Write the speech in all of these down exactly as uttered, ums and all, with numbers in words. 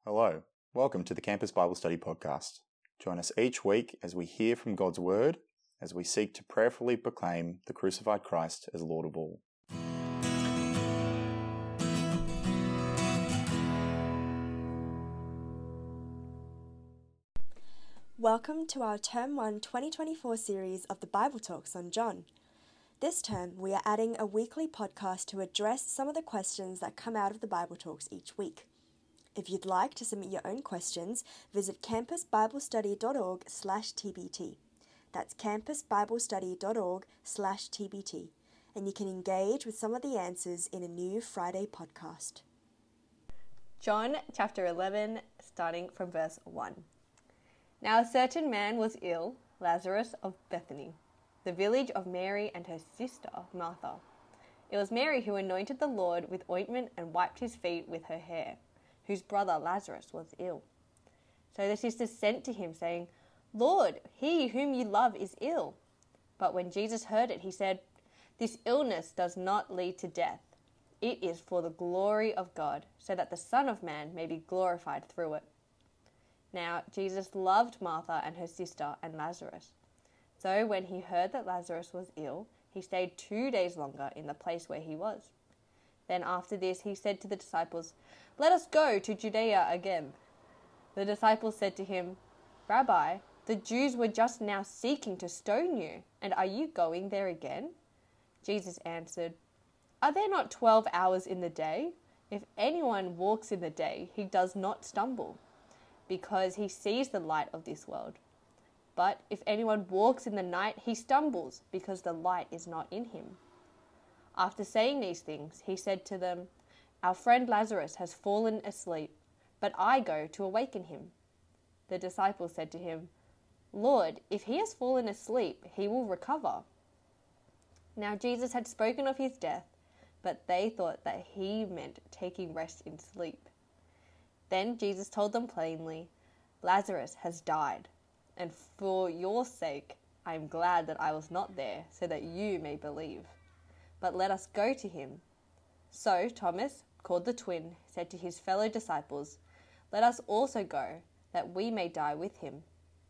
Hello, welcome to the Campus Bible Study Podcast. Join us each week as we hear from God's Word, as we seek to prayerfully proclaim the crucified Christ as Lord of all. Welcome to our Term one twenty twenty-four series of the Bible Talks on John. This term, we are adding a weekly podcast to address some of the questions that come out of the Bible Talks each week. If you'd like to submit your own questions, visit campusbiblestudy.org slash TBT. That's campusbiblestudy.org slash TBT. And you can engage with some of the answers in a new Friday podcast. John chapter eleven, starting from verse one. Now a certain man was ill, Lazarus of Bethany, the village of Mary and her sister Martha. It was Mary who anointed the Lord with ointment and wiped his feet with her hair, whose brother Lazarus was ill. So the sisters sent to him, saying, Lord, he whom you love is ill. But when Jesus heard it, he said, This illness does not lead to death. It is for the glory of God, so that the Son of Man may be glorified through it. Now Jesus loved Martha and her sister and Lazarus. So when he heard that Lazarus was ill, he stayed two days longer in the place where he was. Then after this he said to the disciples, Let us go to Judea again. The disciples said to him, Rabbi, the Jews were just now seeking to stone you, and are you going there again? Jesus answered, Are there not twelve hours in the day? If anyone walks in the day, he does not stumble, because he sees the light of this world. But if anyone walks in the night, he stumbles, because the light is not in him. After saying these things, he said to them, Our friend Lazarus has fallen asleep, but I go to awaken him. The disciples said to him, Lord, if he has fallen asleep, he will recover. Now Jesus had spoken of his death, but they thought that he meant taking rest in sleep. Then Jesus told them plainly, Lazarus has died, and for your sake I am glad that I was not there, so that you may believe. But let us go to him. So Thomas, called the twin, said to his fellow disciples, Let us also go, that we may die with him.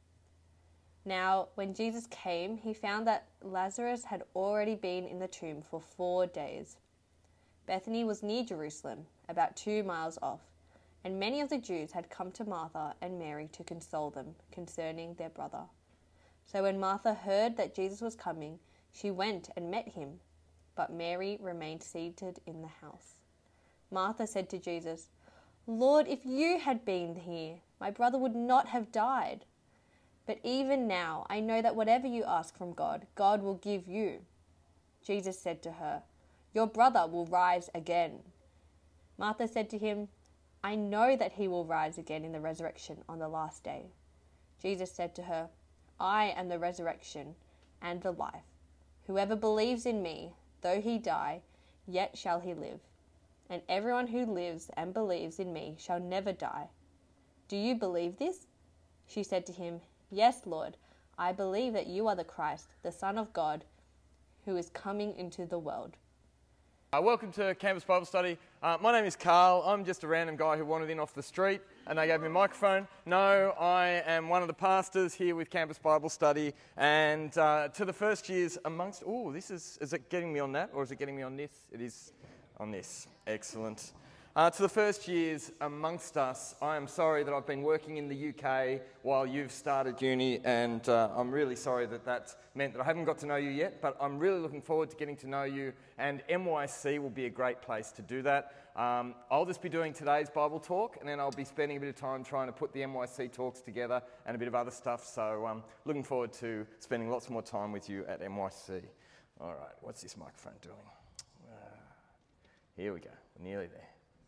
Now when Jesus came, he found that Lazarus had already been in the tomb for four days. Bethany was near Jerusalem, about two miles off. And many of the Jews had come to Martha and Mary to console them concerning their brother. So when Martha heard that Jesus was coming, she went and met him, but Mary remained seated in the house. Martha said to Jesus, Lord, if you had been here, my brother would not have died. But even now I know that whatever you ask from God, God will give you. Jesus said to her, Your brother will rise again. Martha said to him, I know that he will rise again in the resurrection on the last day. Jesus said to her, I am the resurrection and the life. Whoever believes in me, though he die, yet shall he live. And everyone who lives and believes in me shall never die. Do you believe this? She said to him, Yes, Lord, I believe that you are the Christ, the Son of God, who is coming into the world. Uh, welcome to Campus Bible Study. Uh, my name is Carl. I'm just a random guy who wandered in off the street and they gave me a microphone. No, I am one of the pastors here with Campus Bible Study, and uh, to the first years amongst... Oh, this is... Is it getting me on that, or is it getting me on this? It is on this. Excellent. Uh, to the first years amongst us, I am sorry that I've been working in the U K while you've started uni, and uh, I'm really sorry that that's meant that I haven't got to know you yet, but I'm really looking forward to getting to know you, and M Y C will be a great place to do that. Um, I'll just be doing today's Bible talk, and then I'll be spending a bit of time trying to put the M Y C talks together and a bit of other stuff, so I'm um, looking forward to spending lots more time with you at M Y C. All right, what's this microphone doing? Uh, here we go, we're nearly there.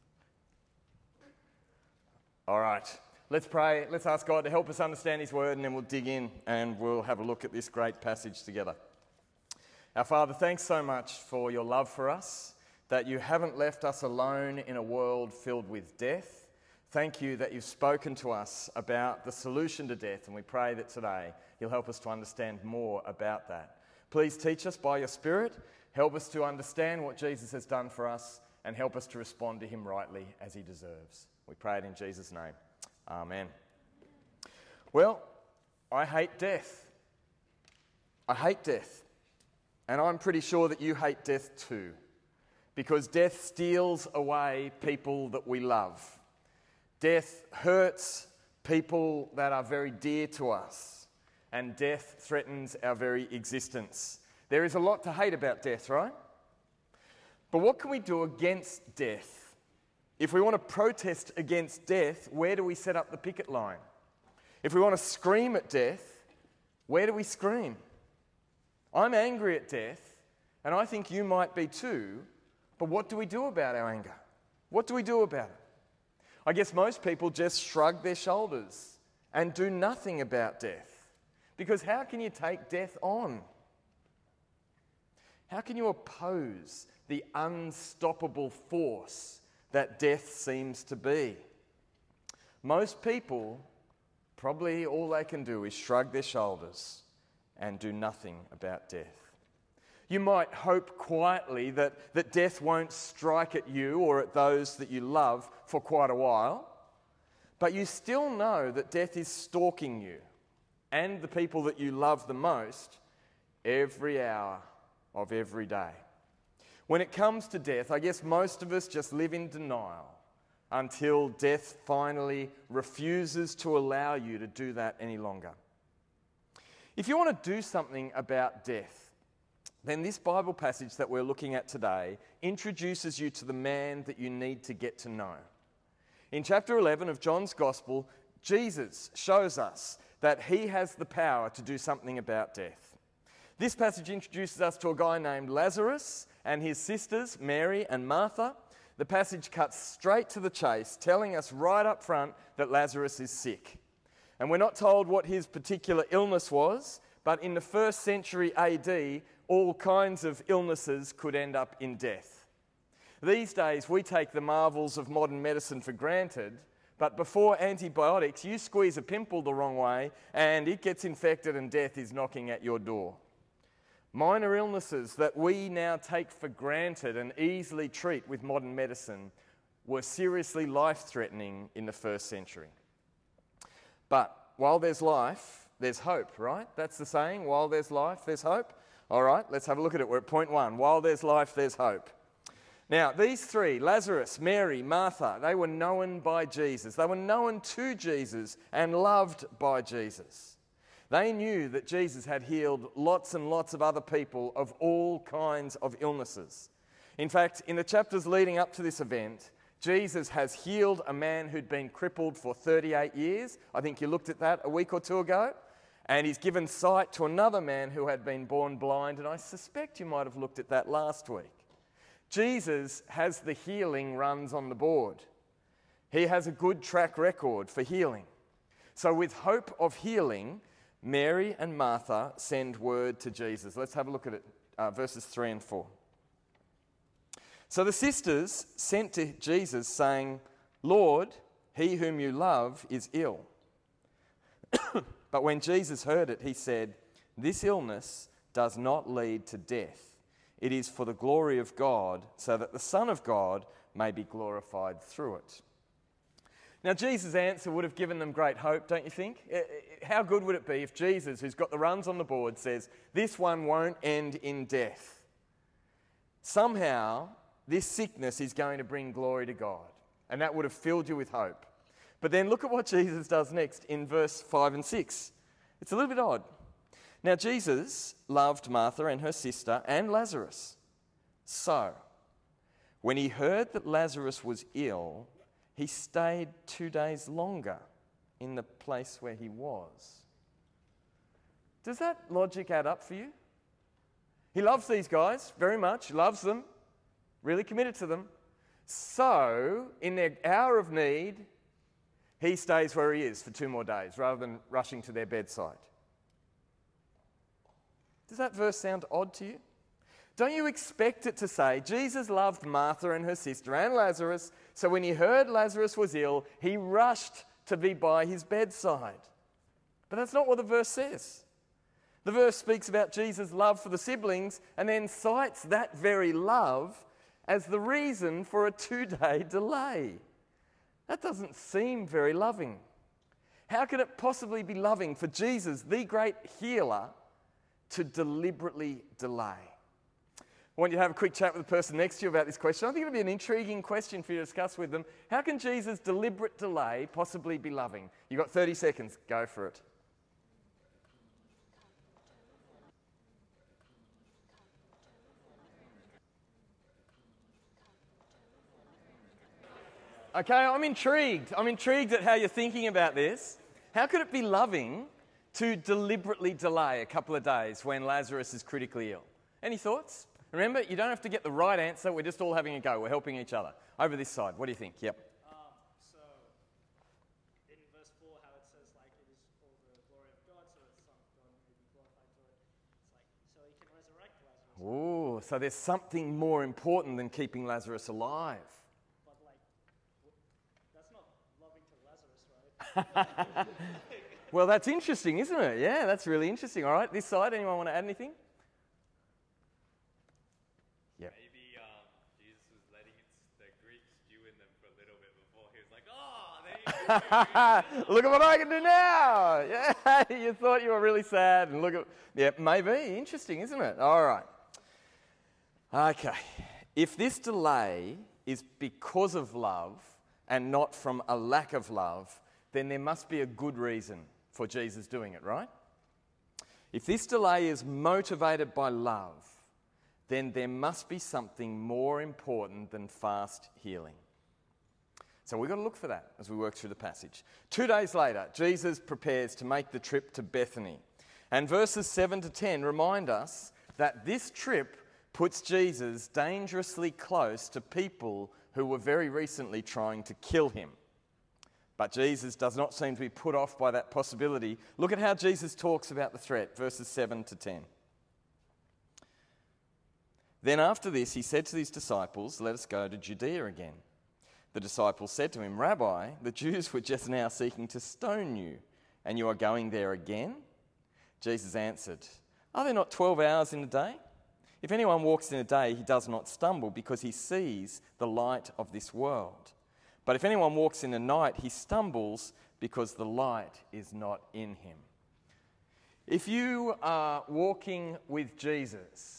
All right, let's pray. Let's ask God to help us understand his word, and then we'll dig in and we'll have a look at this great passage together. Our Father, thanks so much for your love for us, that you haven't left us alone in a world filled with death. Thank you that you've spoken to us about the solution to death, and we pray that today you'll help us to understand more about that. Please teach us by your Spirit. Help us to understand what Jesus has done for us, and help us to respond to him rightly as he deserves. We pray it in Jesus' name. Amen. Well, I hate death. I hate death. And I'm pretty sure that you hate death too, because death steals away people that we love. Death hurts people that are very dear to us, and death threatens our very existence. There is a lot to hate about death, right? But what can we do against death? If we want to protest against death, where do we set up the picket line? If we want to scream at death, where do we scream? I'm angry at death, and I think you might be too, but what do we do about our anger? What do we do about it? I guess most people just shrug their shoulders and do nothing about death. Because how can you take death on? How can you oppose the unstoppable force that death seems to be? Most people, probably all they can do is shrug their shoulders and do nothing about death. You might hope quietly that, that death won't strike at you or at those that you love for quite a while, but you still know that death is stalking you and the people that you love the most every hour of every day. When it comes to death, I guess most of us just live in denial until death finally refuses to allow you to do that any longer. If you want to do something about death, then this Bible passage that we're looking at today introduces you to the man that you need to get to know. In chapter eleven of John's Gospel, Jesus shows us that he has the power to do something about death. This passage introduces us to a guy named Lazarus and his sisters, Mary and Martha. The passage cuts straight to the chase, telling us right up front that Lazarus is sick. And we're not told what his particular illness was, but in the first century A D, all kinds of illnesses could end up in death. These days, we take the marvels of modern medicine for granted, but before antibiotics, you squeeze a pimple the wrong way and it gets infected and death is knocking at your door. Minor illnesses that we now take for granted and easily treat with modern medicine were seriously life-threatening in the first century. But while there's life, there's hope, right? That's the saying, while there's life, there's hope. All right, let's have a look at it. We're at point one. While there's life, there's hope. Now, these three, Lazarus, Mary, Martha, they were known by Jesus. They were known to Jesus and loved by Jesus. They knew that Jesus had healed lots and lots of other people of all kinds of illnesses. In fact, in the chapters leading up to this event, Jesus has healed a man who'd been crippled for thirty-eight years. I think you looked at that a week or two ago. And he's given sight to another man who had been born blind, and I suspect you might have looked at that last week. Jesus has the healing runs on the board. He has a good track record for healing. So with hope of healing, Mary and Martha send word to Jesus. Let's have a look at it, uh, verses three and four. So the sisters sent to Jesus saying, "Lord, he whom you love is ill." But when Jesus heard it, he said, "This illness does not lead to death. It is for the glory of God, so that the Son of God may be glorified through it." Now, Jesus' answer would have given them great hope, don't you think? How good would it be if Jesus, who's got the runs on the board, says, this one won't end in death? Somehow, this sickness is going to bring glory to God. And that would have filled you with hope. But then look at what Jesus does next in verse five and six. It's a little bit odd. Now, Jesus loved Martha and her sister and Lazarus. So, when he heard that Lazarus was ill, he stayed two days longer in the place where he was. Does that logic add up for you? He loves these guys very much, loves them, really committed to them. So, in their hour of need, he stays where he is for two more days rather than rushing to their bedside. Does that verse sound odd to you? Don't you expect it to say, Jesus loved Martha and her sister and Lazarus, so when he heard Lazarus was ill, he rushed to be by his bedside. But that's not what the verse says. The verse speaks about Jesus' love for the siblings and then cites that very love as the reason for a two-day delay. That doesn't seem very loving. How could it possibly be loving for Jesus, the great healer, to deliberately delay? I want you to have a quick chat with the person next to you about this question. I think it'll be an intriguing question for you to discuss with them. How can Jesus' deliberate delay possibly be loving? You've got thirty seconds. Go for it. Okay, I'm intrigued. I'm intrigued at how you're thinking about this. How could it be loving to deliberately delay a couple of days when Lazarus is critically ill? Any thoughts? Remember, you don't have to get the right answer. We're just all having a go. We're helping each other. Over this side, what do you think? Yep. Um, so, in verse four, how it says, like, it is for the glory of God, so the Son of God may be glorified through it. It's like, so he can resurrect Lazarus. Ooh, so there's something more important than keeping Lazarus alive. But, like, that's not loving to Lazarus, right? Well, that's interesting, isn't it? Yeah, that's really interesting. All right, this side, anyone want to add anything? Yep. Maybe um, Jesus was letting it, the Greek stew in them for a little bit before he was like, oh, there you go. Look at what I can do now. Yeah, you thought you were really sad, and look at, yeah, maybe. Interesting, isn't it? All right. Okay. If this delay is because of love and not from a lack of love, then there must be a good reason for Jesus doing it, right? If this delay is motivated by love, then there must be something more important than fast healing. So we've got to look for that as we work through the passage. Two days later, Jesus prepares to make the trip to Bethany. And verses seven to ten remind us that this trip puts Jesus dangerously close to people who were very recently trying to kill him. But Jesus does not seem to be put off by that possibility. Look at how Jesus talks about the threat, verses seven to ten. Then after this, he said to his disciples, let us go to Judea again. The disciples said to him, Rabbi, the Jews were just now seeking to stone you, and you are going there again? Jesus answered, are there not twelve hours in a day? If anyone walks in a day, he does not stumble because he sees the light of this world. But if anyone walks in the night, he stumbles because the light is not in him. If you are walking with Jesus,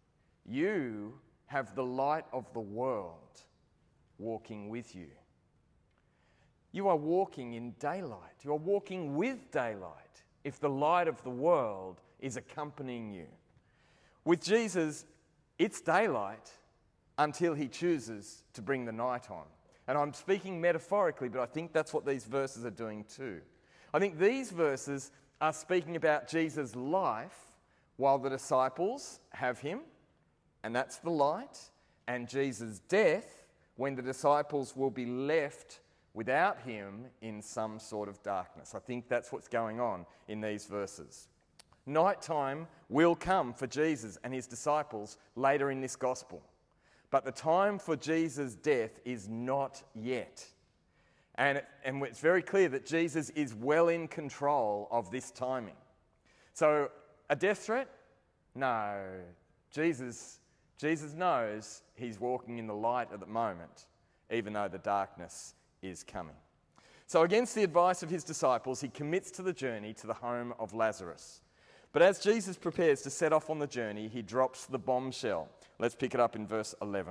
you have the light of the world walking with you. You are walking in daylight. You are walking with daylight if the light of the world is accompanying you. With Jesus, it's daylight until he chooses to bring the night on. And I'm speaking metaphorically, but I think that's what these verses are doing too. I think these verses are speaking about Jesus' life while the disciples have him, and that's the light, and Jesus' death when the disciples will be left without him in some sort of darkness. I think that's what's going on in these verses. Nighttime will come for Jesus and his disciples later in this gospel. But the time for Jesus' death is not yet. And, it, and it's very clear that Jesus is well in control of this timing. So, a death threat? No. Jesus, Jesus knows he's walking in the light at the moment, even though the darkness is coming. So, against the advice of his disciples, he commits to the journey to the home of Lazarus. But as Jesus prepares to set off on the journey, he drops the bombshell. Let's pick it up in verse eleven.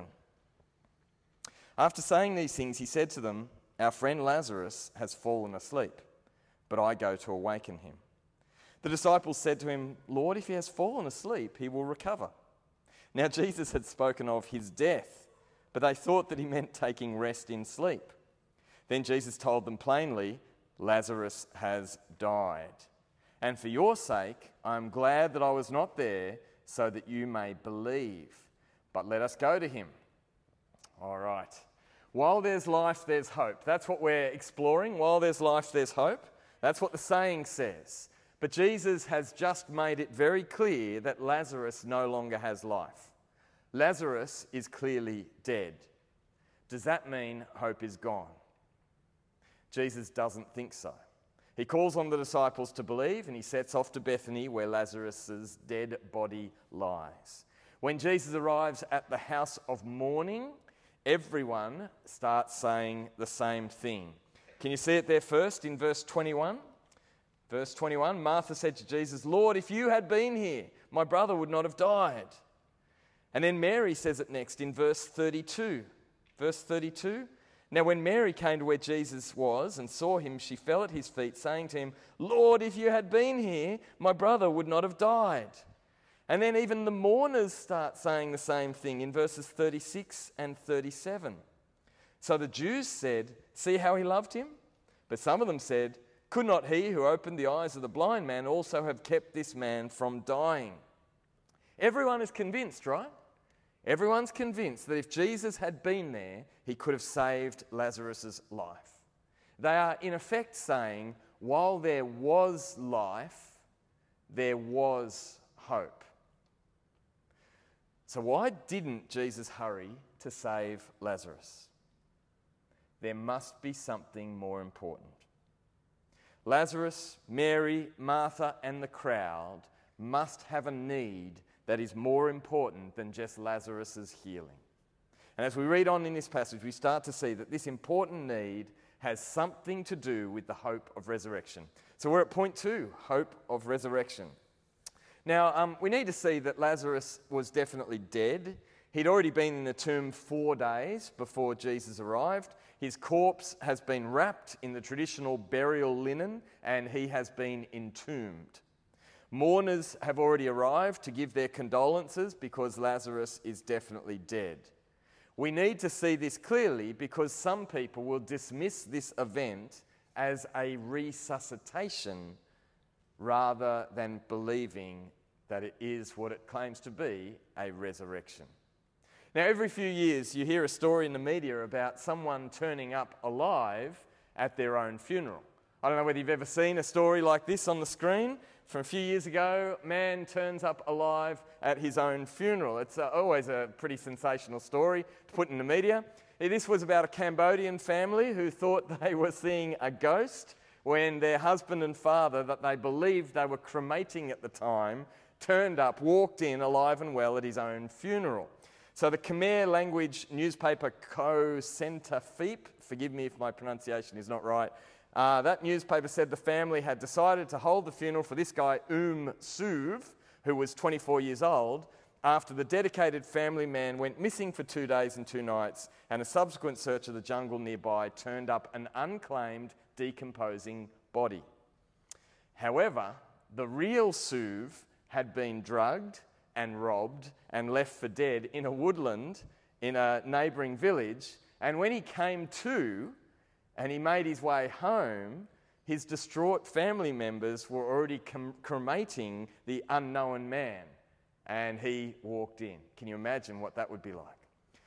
After saying these things, he said to them, our friend Lazarus has fallen asleep, but I go to awaken him. The disciples said to him, Lord, if he has fallen asleep, he will recover. Now Jesus had spoken of his death, but they thought that he meant taking rest in sleep. Then Jesus told them plainly, Lazarus has died. And for your sake, I am glad that I was not there, so that you may believe. But let us go to him. All right. While there's life, there's hope. That's what we're exploring. While there's life, there's hope. That's what the saying says. But Jesus has just made it very clear that Lazarus no longer has life. Lazarus is clearly dead. Does that mean hope is gone? Jesus doesn't think so. He calls on the disciples to believe, and he sets off to Bethany, where Lazarus' dead body lies. When Jesus arrives at the house of mourning, everyone starts saying the same thing. Can you see it there first in verse twenty-one? Verse twenty-one, Martha said to Jesus, "Lord, if you had been here, my brother would not have died." And then Mary says it next in verse thirty-two. Verse thirty-two, now when Mary came to where Jesus was and saw him, she fell at his feet, saying to him, "Lord, if you had been here, my brother would not have died." And then even the mourners start saying the same thing in verses thirty-six and thirty-seven. So the Jews said, "See how he loved him?" But some of them said, "Could not he who opened the eyes of the blind man also have kept this man from dying?" Everyone is convinced, right? Everyone's convinced that if Jesus had been there, he could have saved Lazarus' life. They are in effect saying, while there was life, there was hope. So why didn't Jesus hurry to save Lazarus? There must be something more important. Lazarus, Mary, Martha, and the crowd must have a need that is more important than just Lazarus' healing. And as we read on in this passage, we start to see that this important need has something to do with the hope of resurrection. So we're at point two, hope of resurrection. Now, um, we need to see that Lazarus was definitely dead. He'd already been in the tomb four days before Jesus arrived. His corpse has been wrapped in the traditional burial linen, and he has been entombed. Mourners have already arrived to give their condolences because Lazarus is definitely dead. We need to see this clearly because some people will dismiss this event as a resuscitation rather than believing that it is what it claims to be, a resurrection. Now, every few years you hear a story in the media about someone turning up alive at their own funeral. I don't know whether you've ever seen a story like this on the screen. From a few years ago, a man turns up alive at his own funeral. It's uh, always a pretty sensational story to put in the media. This was about a Cambodian family who thought they were seeing a ghost when their husband and father, that they believed they were cremating at the time, turned up, walked in alive and well at his own funeral. So the Khmer language newspaper Ko Sentafip, forgive me if my pronunciation is not right, uh, that newspaper said the family had decided to hold the funeral for this guy, Um Suv, who was twenty-four years old, after the dedicated family man went missing for two days and two nights, and a subsequent search of the jungle nearby turned up an unclaimed, decomposing body. However, the real Suv had been drugged and robbed and left for dead in a woodland in a neighbouring village, and when he came to and he made his way home, his distraught family members were already com- cremating the unknown man, and he walked in. Can you imagine what that would be like?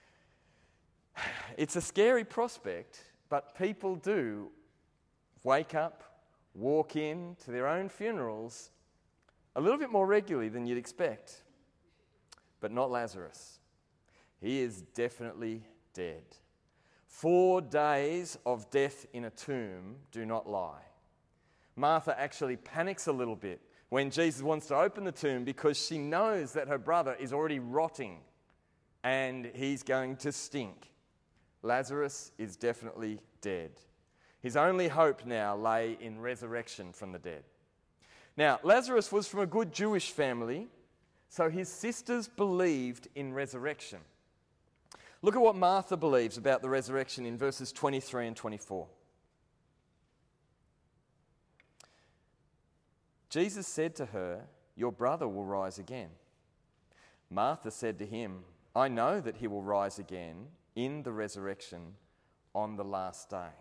It's a scary prospect, but people do wake up, walk in to their own funerals a little bit more regularly than you'd expect. But not Lazarus. He is definitely dead. Four days of death in a tomb do not lie. Martha actually panics a little bit when Jesus wants to open the tomb because she knows that her brother is already rotting and he's going to stink. Lazarus is definitely dead. His only hope now lay in resurrection from the dead. Now, Lazarus was from a good Jewish family, so his sisters believed in resurrection. Look at what Martha believes about the resurrection in verses twenty-three and twenty-four. Jesus said to her, "Your brother will rise again." Martha said to him, "I know that he will rise again in the resurrection on the last day."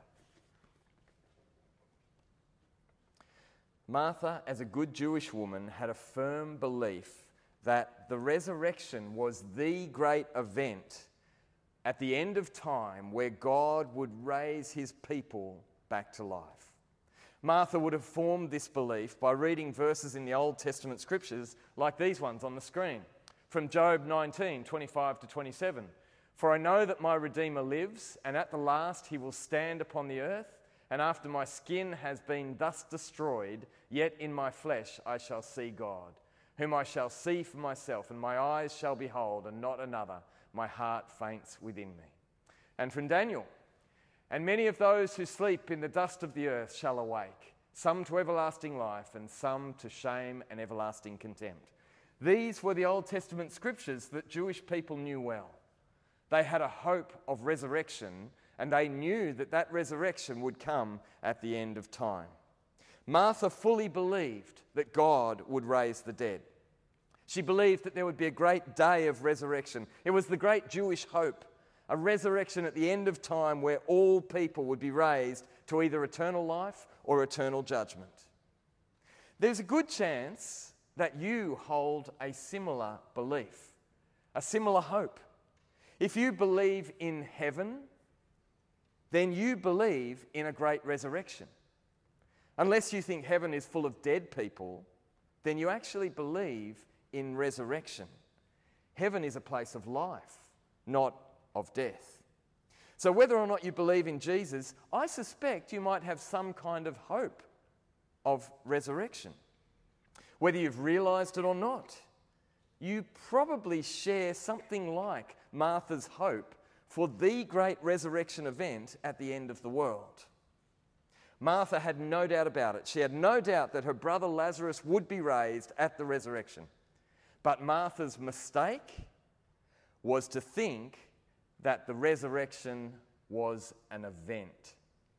Martha, as a good Jewish woman, had a firm belief that the resurrection was the great event at the end of time where God would raise his people back to life. Martha would have formed this belief by reading verses in the Old Testament scriptures like these ones on the screen. From Job nineteen, twenty-five to twenty-seven. "For I know that my Redeemer lives, and at the last he will stand upon the earth. And after my skin has been thus destroyed, yet in my flesh I shall see God, whom I shall see for myself, and my eyes shall behold, and not another. My heart faints within me." And from Daniel, and many of those who sleep in the dust of the earth shall awake, some to everlasting life and some to shame and everlasting contempt. These were the Old Testament scriptures that Jewish people knew well. They had a hope of resurrection, and they knew that that resurrection would come at the end of time. Martha fully believed that God would raise the dead. She believed that there would be a great day of resurrection. It was the great Jewish hope, a resurrection at the end of time where all people would be raised to either eternal life or eternal judgment. There's a good chance that you hold a similar belief, a similar hope. If you believe in heaven, then you believe in a great resurrection. Unless you think heaven is full of dead people, then you actually believe in resurrection. Heaven is a place of life, not of death. So whether or not you believe in Jesus, I suspect you might have some kind of hope of resurrection. Whether you've realised it or not, you probably share something like Martha's hope for the great resurrection event at the end of the world. Martha had no doubt about it. She had no doubt that her brother Lazarus would be raised at the resurrection. But Martha's mistake was to think that the resurrection was an event.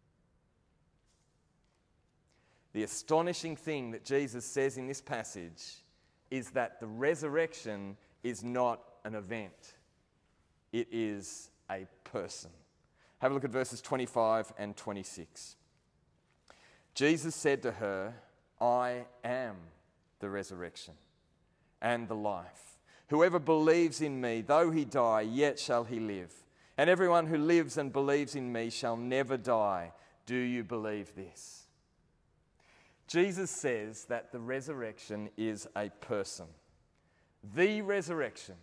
The astonishing thing that Jesus says in this passage is that the resurrection is not an event. It is a person. Have a look at verses twenty-five and twenty-six. Jesus said to her, I am the resurrection and the life. Whoever believes in me, though he die, yet shall he live. And everyone who lives and believes in me shall never die. Do you believe this? Jesus says that the resurrection is a person. The resurrection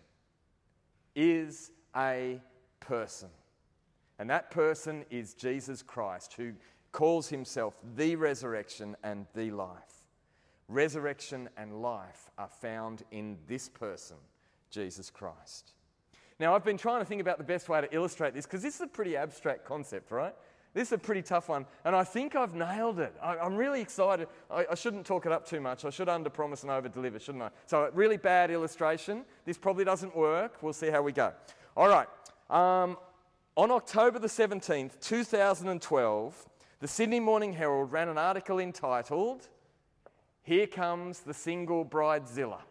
is a person. And that person is Jesus Christ, who calls himself the resurrection and the life. Resurrection and life are found in this person, Jesus Christ. Now, I've been trying to think about the best way to illustrate this, because this is a pretty abstract concept, right? This is a pretty tough one, and I think I've nailed it. I, I'm really excited. I, I shouldn't talk it up too much. I should under-promise and over-deliver, shouldn't I? So, a really bad illustration. This probably doesn't work. We'll see how we go. All right. Um, on October the seventeenth, two thousand twelve, the Sydney Morning Herald ran an article entitled, Here Comes the Single Bridezilla.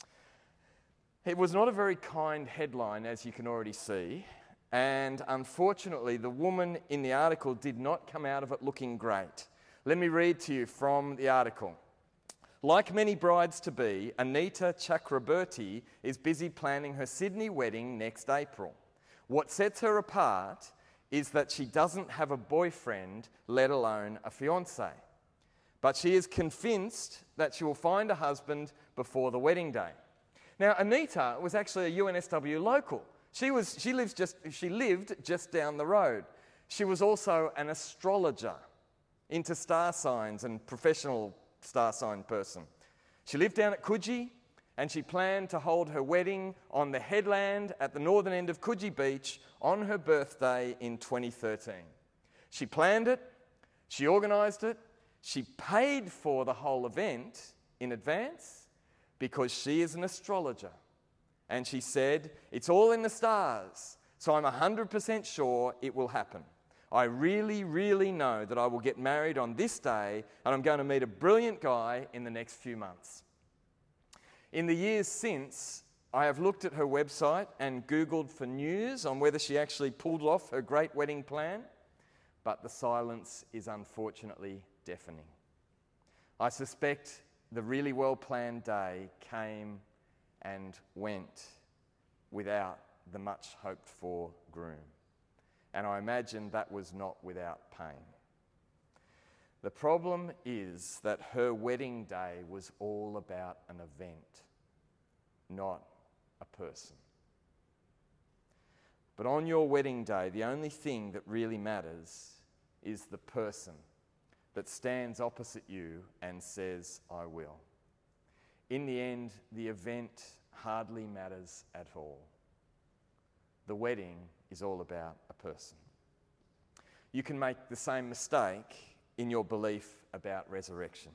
It was not a very kind headline, as you can already see, and unfortunately the woman in the article did not come out of it looking great. Let me read to you from the article. Like many brides-to-be, Anita Chakraborty is busy planning her Sydney wedding next April. What sets her apart is that she doesn't have a boyfriend, let alone a fiancé. But she is convinced that she will find a husband before the wedding day. Now, Anita was actually a U N S W local. She was, she lives just, she lived just down the road. She was also an astrologer, into star signs and professional star sign person. She lived down at Coogee, and she planned to hold her wedding on the headland at the northern end of Coogee Beach on her birthday in twenty thirteen. She planned it, she organised it, she paid for the whole event in advance, because she is an astrologer. And she said, it's all in the stars, so I'm one hundred percent sure it will happen. I really, really know that I will get married on this day, and I'm going to meet a brilliant guy in the next few months. In the years since, I have looked at her website and Googled for news on whether she actually pulled off her great wedding plan, but the silence is unfortunately deafening. I suspect the really well-planned day came and went without the much-hoped-for groom. And I imagine that was not without pain. The problem is that her wedding day was all about an event, not a person. But on your wedding day, the only thing that really matters is the person that stands opposite you and says, I will. In the end, the event hardly matters at all. The wedding is all about a person. you can make the same mistake in your belief about resurrection.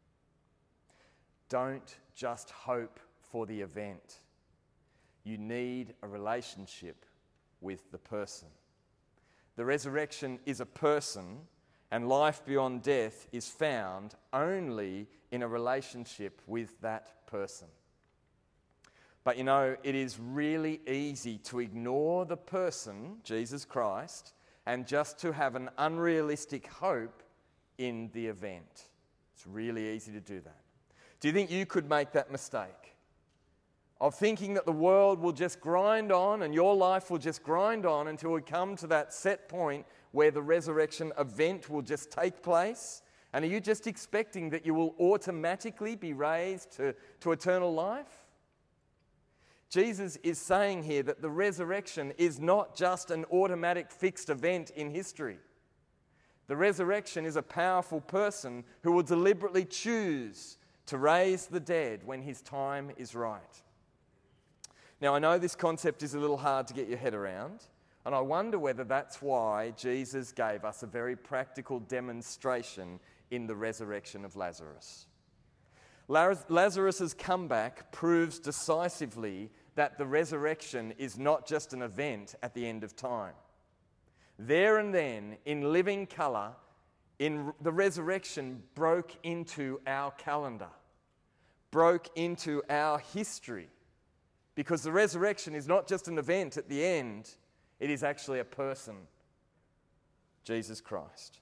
Don't just hope for the event. You need a relationship with the person. The resurrection is a person, and life beyond death is found only in a relationship with that person. But you know, it is really easy to ignore the person, Jesus Christ, and just to have an unrealistic hope in the event. It's really easy to do that. Do you think you could make that mistake of thinking that the world will just grind on and your life will just grind on until we come to that set point where the resurrection event will just take place? And are you just expecting that you will automatically be raised to, to eternal life? Jesus is saying here that the resurrection is not just an automatic fixed event in history. The resurrection is a powerful person who will deliberately choose to raise the dead when his time is right. Now, I know this concept is a little hard to get your head around, and I wonder whether that's why Jesus gave us a very practical demonstration in the resurrection of Lazarus. Lazarus' comeback proves decisively that the resurrection is not just an event at the end of time. There and then, in living colour, in the resurrection broke into our calendar, broke into our history. Because the resurrection is not just an event at the end, it is actually a person, Jesus Christ.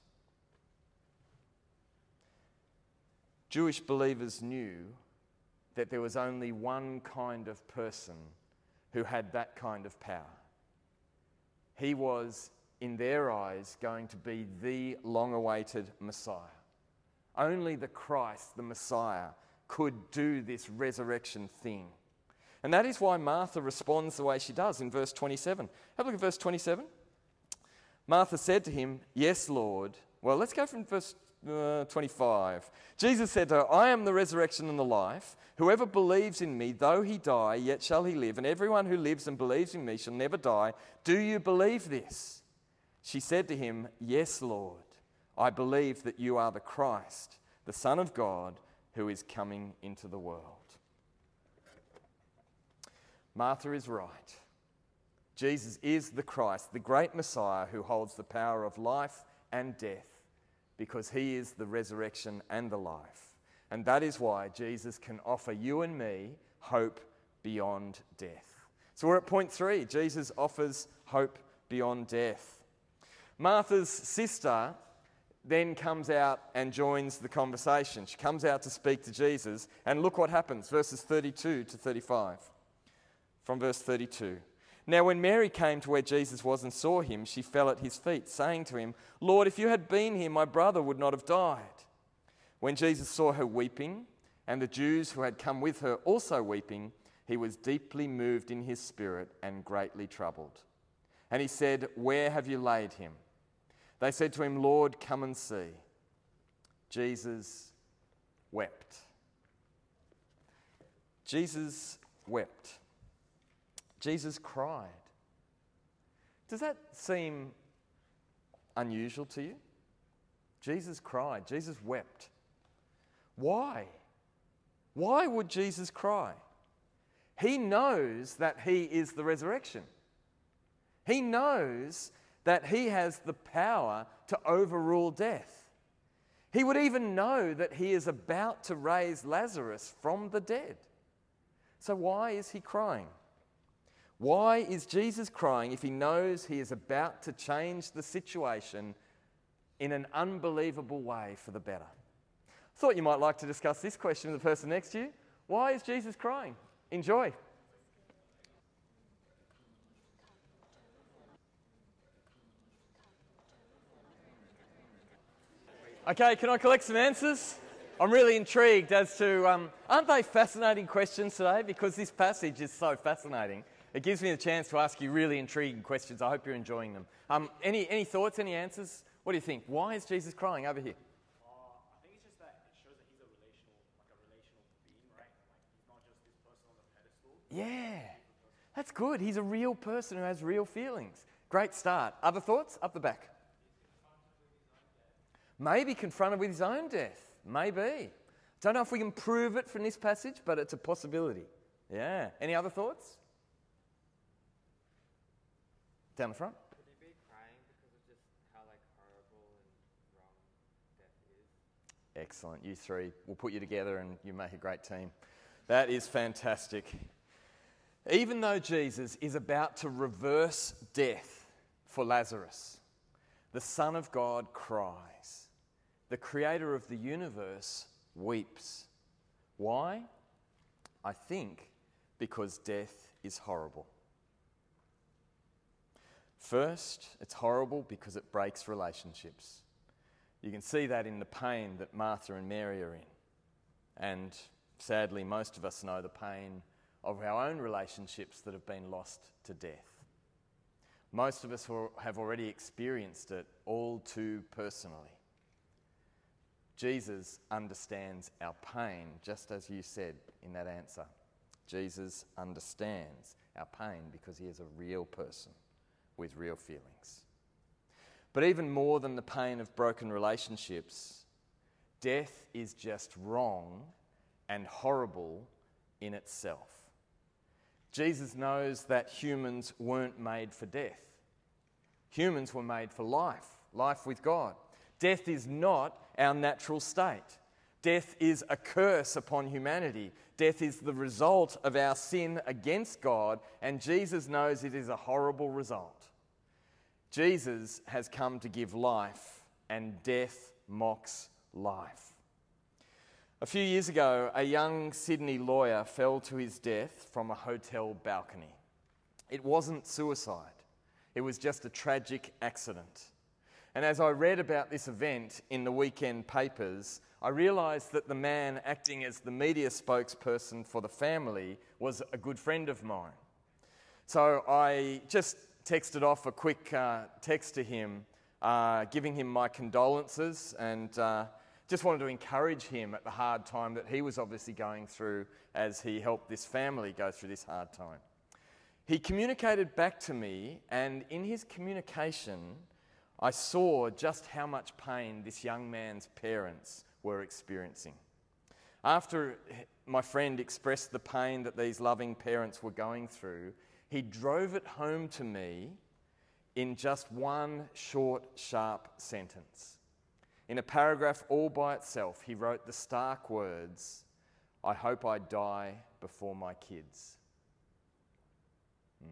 Jewish believers knew that there was only one kind of person who had that kind of power. He was, in their eyes, going to be the long-awaited Messiah. Only the Christ, the Messiah, could do this resurrection thing. And that is why Martha responds the way she does in verse twenty-seven. Have a look at verse twenty-seven. Martha said to him, "Yes, Lord." Well, let's go from verse uh, twenty-five. Jesus said to her, "I am the resurrection and the life. Whoever believes in me, though he die, yet shall he live. And everyone who lives and believes in me shall never die. Do you believe this?" She said to him, "Yes, Lord. I believe that you are the Christ, the Son of God, who is coming into the world." Martha is right. Jesus is the Christ, the great Messiah who holds the power of life and death, because he is the resurrection and the life. And that is why Jesus can offer you and me hope beyond death. So we're at point three. Jesus offers hope beyond death. Martha's sister then comes out and joins the conversation. She comes out to speak to Jesus, and look what happens, verses thirty-two to thirty-five. From verse thirty-two. Now when Mary came to where Jesus was and saw him, she fell at his feet, saying to him, "Lord, if you had been here, my brother would not have died." When Jesus saw her weeping, and the Jews who had come with her also weeping, he was deeply moved in his spirit and greatly troubled. And he said, "Where have you laid him?" They said to him, "Lord, come and see." Jesus wept. Jesus wept. Jesus cried. Does that seem unusual to you? Jesus cried. Jesus wept. Why? Why would Jesus cry? He knows that he is the resurrection. He knows that he has the power to overrule death. He would even know that he is about to raise Lazarus from the dead. So why is he crying? Why is Jesus crying if he knows he is about to change the situation in an unbelievable way for the better? Thought you might like to discuss this question with the person next to you. Why is Jesus crying? Enjoy. Okay, can I collect some answers? I'm really intrigued as to, um, aren't they fascinating questions today? Because this passage is so fascinating. It gives me the chance to ask you really intriguing questions. I hope you're enjoying them. Um, any any thoughts, any answers? What do you think? Why is Jesus crying over here? Uh, I think it's just that it shows that he's a relational, like a relational being, right? Like he's not just this person on the pedestal. Yeah, that's good. He's a real person who has real feelings. Great start. Other thoughts? Up the back. Kind Maybe confronted with his own death. Maybe. Don't know if we can prove it from this passage, but it's a possibility. Yeah. Any other thoughts? Down the front. Would they be crying because of just how like horrible and wrong death is? Excellent. You three, we'll put you together and you make a great team. That is fantastic. Even though Jesus is about to reverse death for Lazarus, the Son of God cries. The Creator of the universe weeps. Why? I think because death is horrible. First, it's horrible because it breaks relationships. You can see that in the pain that Martha and Mary are in. And sadly, most of us know the pain of our own relationships that have been lost to death. Most of us have already experienced it all too personally. Jesus understands our pain, just as you said in that answer. Jesus understands our pain because he is a real person with real feelings. But even more than the pain of broken relationships, death is just wrong and horrible in itself. Jesus knows that humans weren't made for death. Humans were made for life, life with God. Death is not our natural state. Death is a curse upon humanity. Death is the result of our sin against God, and Jesus knows it is a horrible result. Jesus has come to give life, and death mocks life. A few years ago, a young Sydney lawyer fell to his death from a hotel balcony. It wasn't suicide. It was just a tragic accident. And as I read about this event in the weekend papers, I realised that the man acting as the media spokesperson for the family was a good friend of mine. So I just texted off a quick uh, text to him, uh, giving him my condolences, and uh, just wanted to encourage him at the hard time that he was obviously going through as he helped this family go through this hard time. He communicated back to me, and in his communication, I saw just how much pain this young man's parents were experiencing. After my friend expressed the pain that these loving parents were going through, he drove it home to me in just one short, sharp sentence. In a paragraph all by itself, he wrote the stark words, "I hope I die before my kids." Hmm.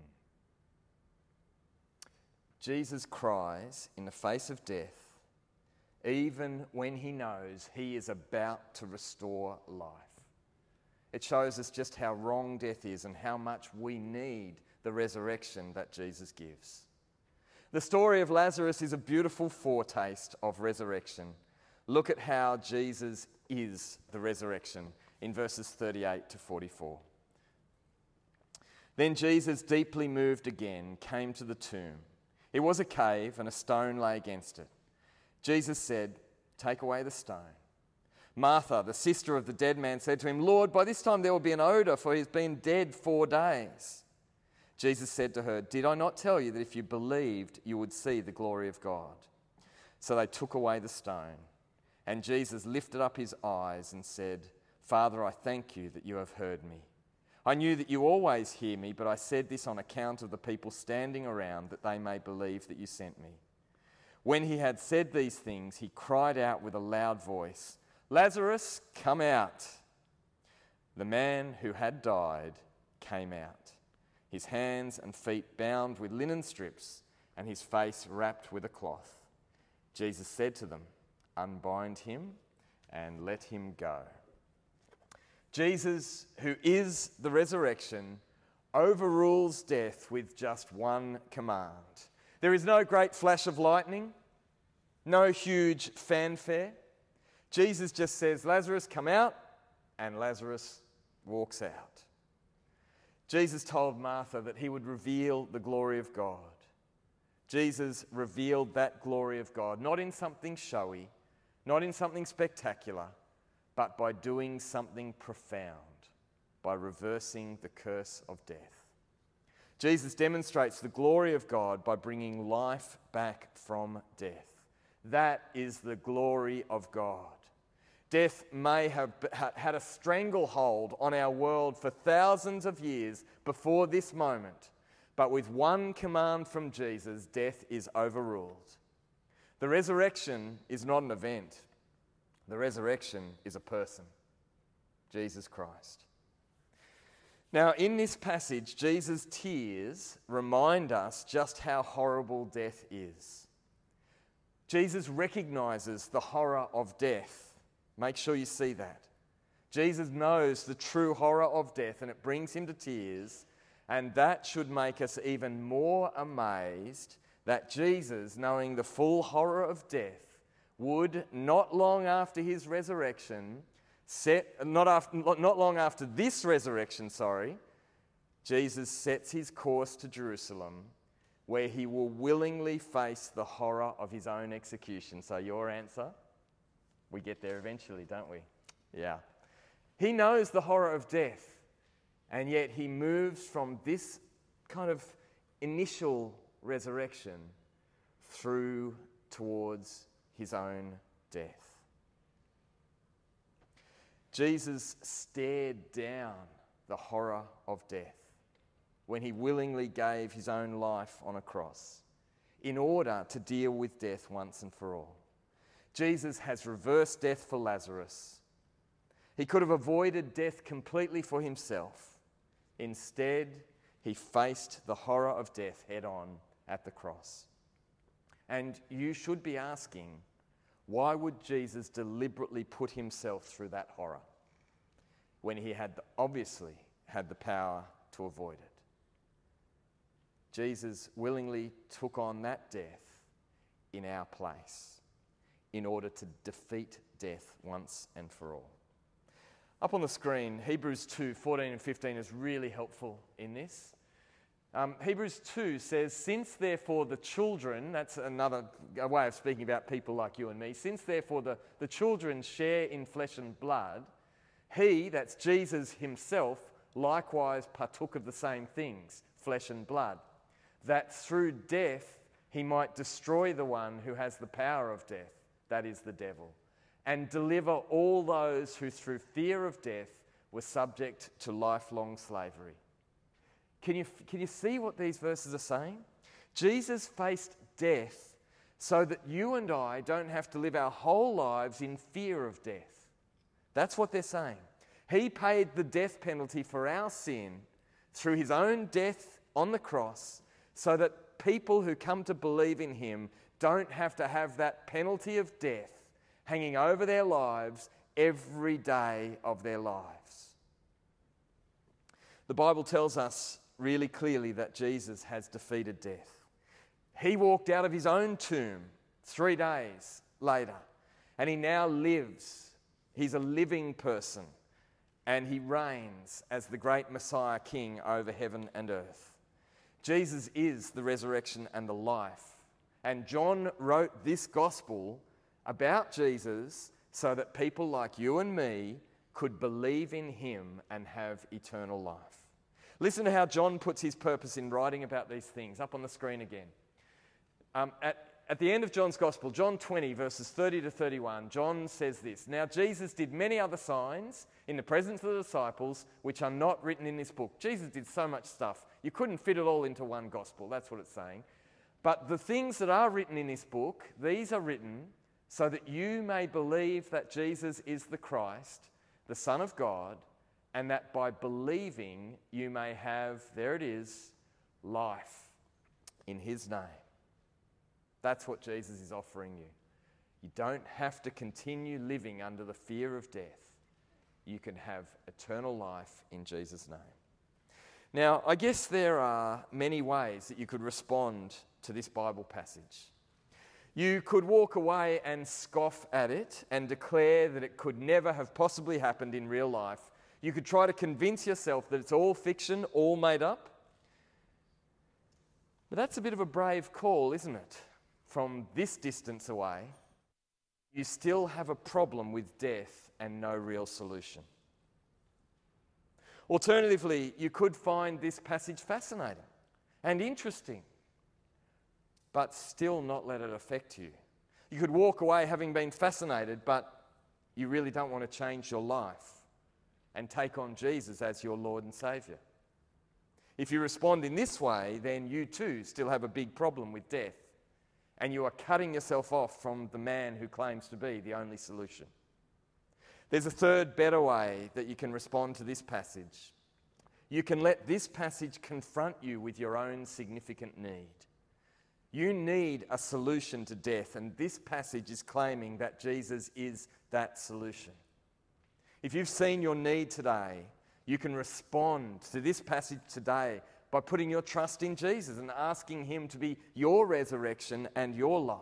Jesus cries in the face of death, even when he knows he is about to restore life. It shows us just how wrong death is and how much we need the resurrection that Jesus gives. The story of Lazarus is a beautiful foretaste of resurrection. Look at how Jesus is the resurrection in verses thirty-eight to forty-four. Then Jesus, deeply moved again, came to the tomb. It was a cave, and a stone lay against it. Jesus said, "Take away the stone." Martha, the sister of the dead man, said to him, "Lord, by this time there will be an odour, for he has been dead four days." Jesus said to her, "Did I not tell you that if you believed, you would see the glory of God?" So they took away the stone, and Jesus lifted up his eyes and said, "Father, I thank you that you have heard me. I knew that you always hear me, but I said this on account of the people standing around, that they may believe that you sent me." When he had said these things, he cried out with a loud voice, "Lazarus, come out." The man who had died came out, his hands and feet bound with linen strips, and his face wrapped with a cloth. Jesus said to them, "Unbind him and let him go." Jesus, who is the resurrection, overrules death with just one command. There is no great flash of lightning, no huge fanfare. Jesus just says, "Lazarus, come out," and Lazarus walks out. Jesus told Martha that he would reveal the glory of God. Jesus revealed that glory of God, not in something showy, not in something spectacular, but by doing something profound, by reversing the curse of death. Jesus demonstrates the glory of God by bringing life back from death. That is the glory of God. Death may have had a stranglehold on our world for thousands of years before this moment, but with one command from Jesus, death is overruled. The resurrection is not an event. The resurrection is a person, Jesus Christ. Now, in this passage, Jesus' tears remind us just how horrible death is. Jesus recognizes the horror of death. Make sure you see that. Jesus knows the true horror of death, and it brings him to tears, and that should make us even more amazed that Jesus, knowing the full horror of death, would, not long after his resurrection, set, not, after, not long after this resurrection, sorry, Jesus sets his course to Jerusalem, where he will willingly face the horror of his own execution. So your answer? We get there eventually, don't we? Yeah. He knows the horror of death, and yet he moves from this kind of initial resurrection through towards his own death. Jesus stared down the horror of death when he willingly gave his own life on a cross in order to deal with death once and for all. Jesus has reversed death for Lazarus. He could have avoided death completely for himself. Instead, he faced the horror of death head on at the cross. And you should be asking, why would Jesus deliberately put himself through that horror when he had the, obviously had the power to avoid it? Jesus willingly took on that death in our place in order to defeat death once and for all. Up on the screen, Hebrews two, fourteen and fifteen is really helpful in this. Um, Hebrews two says, since therefore the children, that's another a way of speaking about people like you and me, since therefore the, the children share in flesh and blood, he, that's Jesus himself, likewise partook of the same things, flesh and blood, that through death he might destroy the one who has the power of death, that is the devil, and deliver all those who through fear of death were subject to lifelong slavery. Can you, can you see what these verses are saying? Jesus faced death so that you and I don't have to live our whole lives in fear of death. That's what they're saying. He paid the death penalty for our sin through his own death on the cross so that people who come to believe in him don't have to have that penalty of death hanging over their lives every day of their lives. The Bible tells us really clearly that Jesus has defeated death. He walked out of his own tomb three days later, and he now lives. He's a living person, and he reigns as the great Messiah King over heaven and earth. Jesus is the resurrection and the life. And John wrote this gospel about Jesus so that people like you and me could believe in him and have eternal life. Listen to how John puts his purpose in writing about these things. Up on the screen again. Um, at, at the end of John's gospel, John twenty, verses thirty to thirty-one, John says this, "Now Jesus did many other signs in the presence of the disciples, which are not written in this book." Jesus did so much stuff. You couldn't fit it all into one gospel. That's what it's saying. "But the things that are written in this book, these are written so that you may believe that Jesus is the Christ, the Son of God, and that by believing you may have," there it is, "life in his name." That's what Jesus is offering you. You don't have to continue living under the fear of death. You can have eternal life in Jesus' name. Now, I guess there are many ways that you could respond to this Bible passage. You could walk away and scoff at it and declare that it could never have possibly happened in real life. You could try to convince yourself that it's all fiction, all made up. But that's a bit of a brave call, isn't it? From this distance away, you still have a problem with death and no real solution. Alternatively, you could find this passage fascinating and interesting, but still not let it affect you. You could walk away having been fascinated, but you really don't want to change your life and take on Jesus as your Lord and Saviour. If you respond in this way, then you too still have a big problem with death, and you are cutting yourself off from the man who claims to be the only solution. There's a third, better way that you can respond to this passage. You can let this passage confront you with your own significant need. You need a solution to death, and this passage is claiming that Jesus is that solution. If you've seen your need today, you can respond to this passage today by putting your trust in Jesus and asking him to be your resurrection and your life.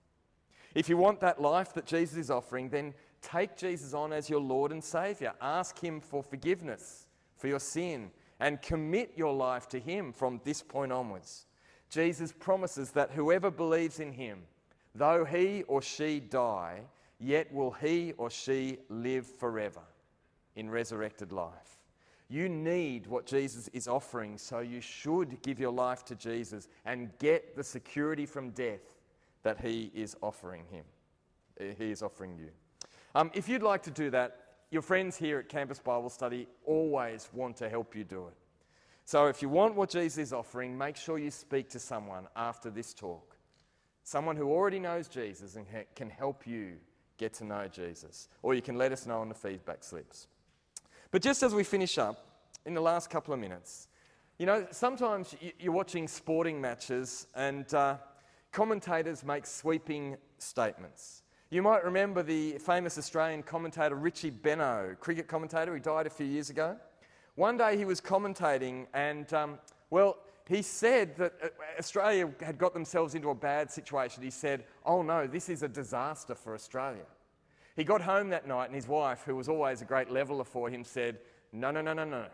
If you want that life that Jesus is offering, then take Jesus on as your Lord and Saviour. Ask him for forgiveness for your sin and commit your life to him from this point onwards. Jesus promises that whoever believes in him, though he or she die, yet will he or she live forever in resurrected life. You need what Jesus is offering, so you should give your life to Jesus and get the security from death that he is offering him. He is offering you. Um, if you'd like to do that, your friends here at Campus Bible Study always want to help you do it. So if you want what Jesus is offering, make sure you speak to someone after this talk. Someone who already knows Jesus and ha- can help you get to know Jesus. Or you can let us know on the feedback slips. But just as we finish up, in the last couple of minutes, you know, sometimes you're watching sporting matches and uh, commentators make sweeping statements. You might remember the famous Australian commentator Richie Benaud, cricket commentator. He died a few years ago. One day he was commentating and, um, well, he said that Australia had got themselves into a bad situation. He said, "Oh no, this is a disaster for Australia." He got home that night and his wife, who was always a great leveller for him, said, no, no, no, no, no.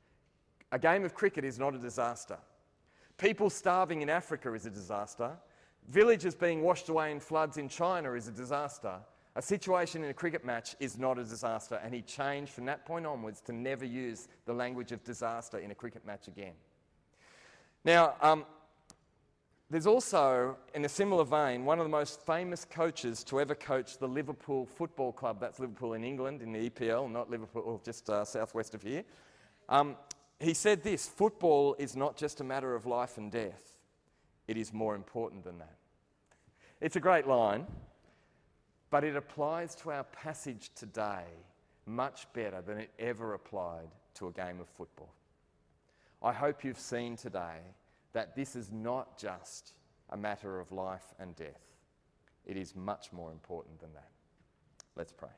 A game of cricket is not a disaster. People starving in Africa is a disaster. Villages being washed away in floods in China is a disaster. A situation in a cricket match is not a disaster. And he changed from that point onwards to never use the language of disaster in a cricket match again. Now, um, there's also, in a similar vein, one of the most famous coaches to ever coach the Liverpool Football Club. That's Liverpool in England, in the E P L, not Liverpool just uh, southwest of here. Um, he said this: football is not just a matter of life and death. It is more important than that. It's a great line, but it applies to our passage today much better than it ever applied to a game of football. I hope you've seen today that this is not just a matter of life and death. It is much more important than that. Let's pray.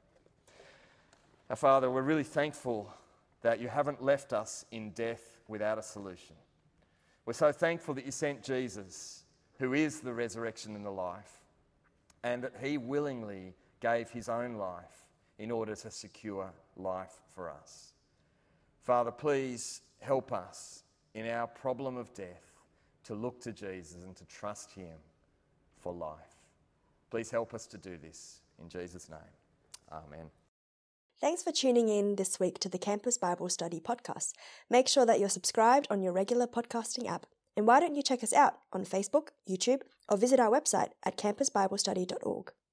Our Father, we're really thankful that you haven't left us in death without a solution. We're so thankful that you sent Jesus, who is the resurrection and the life, and that he willingly gave his own life in order to secure life for us. Father, please help us in our problem of death to look to Jesus and to trust him for life. Please help us to do this. In Jesus' name, amen. Thanks for tuning in this week to the Campus Bible Study podcast. Make sure that you're subscribed on your regular podcasting app. And why don't you check us out on Facebook, YouTube, or visit our website at campus bible study dot org.